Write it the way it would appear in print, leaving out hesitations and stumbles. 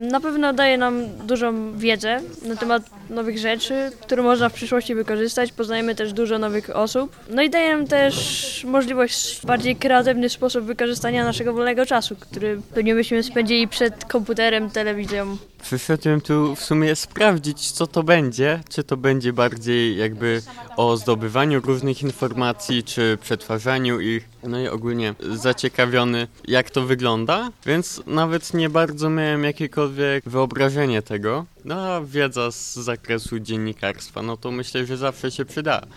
Na pewno daje nam dużą wiedzę na temat nowych rzeczy, które można w przyszłości wykorzystać. Poznajemy też dużo nowych osób. No i daje nam też możliwość w bardziej kreatywny sposób wykorzystania naszego wolnego czasu, który pewnie byśmy spędzili przed komputerem, telewizją. Przyszedłem tu w sumie sprawdzić, co to będzie. Czy to będzie bardziej jakby o zdobywaniu różnych informacji, czy przetwarzaniu ich. No i ogólnie zaciekawiony, jak to wygląda, więc nawet nie bardzo miałem jakiekolwiek wyobrażenie tego. No a wiedza z zakresu dziennikarstwa, no to myślę, że zawsze się przyda.